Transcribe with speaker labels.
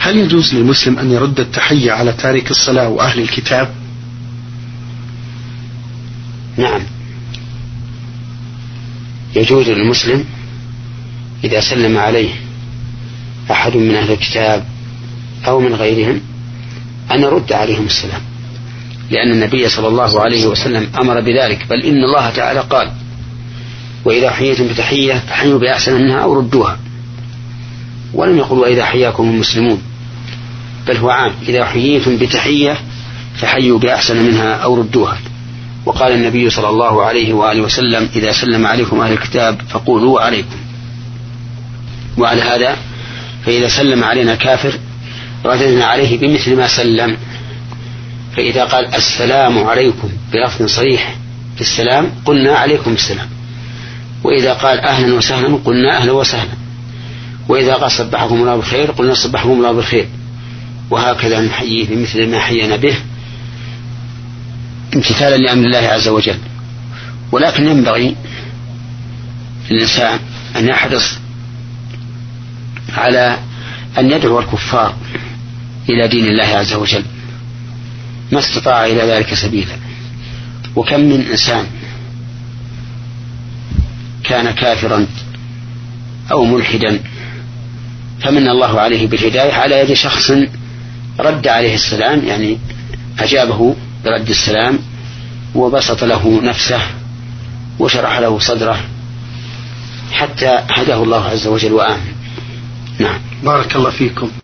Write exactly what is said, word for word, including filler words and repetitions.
Speaker 1: هل يجوز للمسلم أن يرد التحية على تارك الصلاة وأهل الكتاب؟
Speaker 2: نعم، يجوز للمسلم إذا سلم عليه أحد من أهل الكتاب أو من غيرهم أن يرد عليهم السلام، لأن النبي صلى الله عليه وسلم أمر بذلك، بل إن الله تعالى قال: وإذا حييتم بتحية فحيوا بأحسن منها أو ردوها. ولم يقل وإذا حياكم المسلمون، بل هو عام: إذا حييتم بتحية فحيوا بأحسن منها أو ردوها. وقال النبي صلى الله عليه وآله وسلم: إذا سلم عليكم أهل الكتاب فقولوا عليكم. وعلى هذا فإذا سلم علينا كافر رددنا عليه بمثل ما سلم، فإذا قال السلام عليكم بلفظ صريح في السلام قلنا عليكم السلام، وإذا قال أهلا وسهلا قلنا أهلا وسهلا، وإذا قال صبحكم الله بالخير قلنا صبحكم الله بالخير، وهكذا نحييه بمثل ما حيينا به امتثالا لأمر الله عز وجل. ولكن ينبغي للإنسان أن يحرص على أن يدعو الكفار إلى دين الله عز وجل ما استطاع إلى ذلك سبيلا. وكم من إنسان كان كافرا أو ملحدا فمن الله عليه بالهداية على يد شخص رد عليه السلام، يعني أجابه برد السلام وبسط له نفسه وشرح له صدره حتى هداه الله عز وجل وآمن. نعم.
Speaker 1: بارك الله فيكم.